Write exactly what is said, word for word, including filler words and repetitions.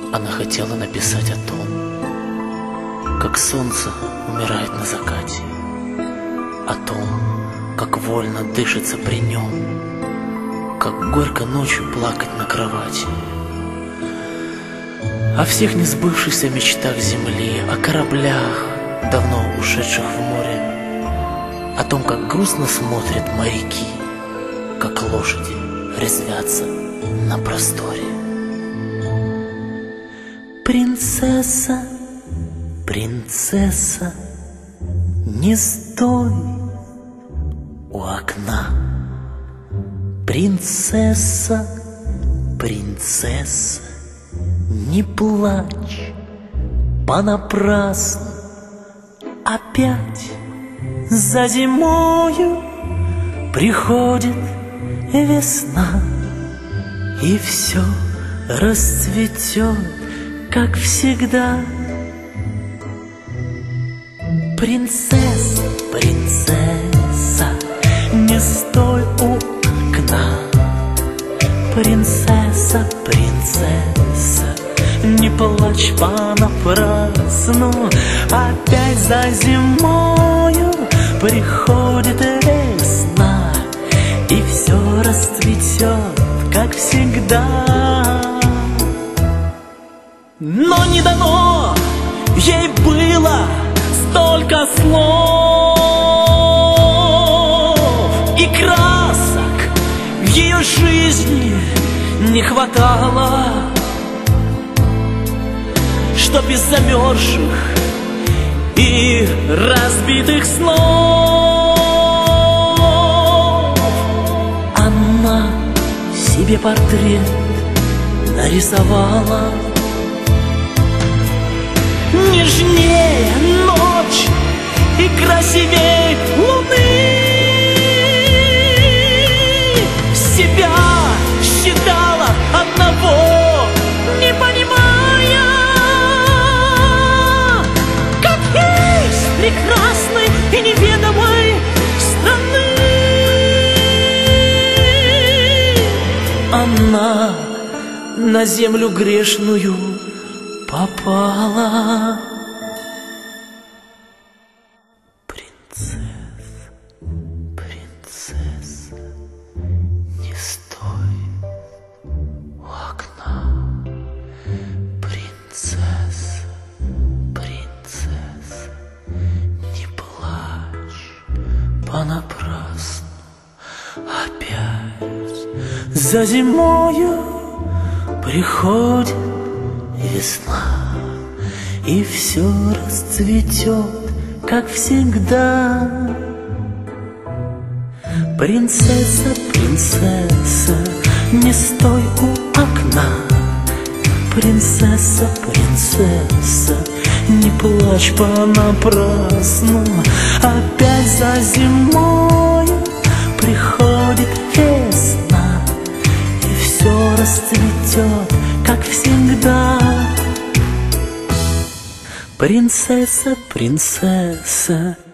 Она хотела написать о том, как солнце умирает на закате, о том, как вольно дышится при нем, как горько ночью плакать на кровати, о всех несбывшихся мечтах земли, о кораблях, давно ушедших в море, о том, как грустно смотрят моряки, как лошади резвятся на просторе. Принцесса, принцесса, не стой у окна. Принцесса, принцесса, не плачь понапрасну. Опять за зимою приходит весна, и все расцветет, как всегда. Принцесса, принцесса, не стой у окна. Принцесса, принцесса, не плачь понапрасну. Опять за зимою приходит весна, и все расцветет, как всегда. Но не дано ей было столько слов и красок в ее жизни не хватало, чтоб из замерзших и разбитых снов она себе портрет нарисовала. Нежнее ночь и красивей луны себя считала одного, не понимая, как есть прекрасной и неведомой страны. Она на землю грешную попала. Принцесса, принцесса, не стой у окна. Принцесса, принцесса, не плачь понапрасну. Опять за зимою приходит весна, и все расцветет, как всегда. Принцесса, принцесса, не стой у окна. Принцесса, принцесса, не плачь понапрасну. Опять за зимою приходит весна, и все расцветет, как всегда. Принцесса, принцесса,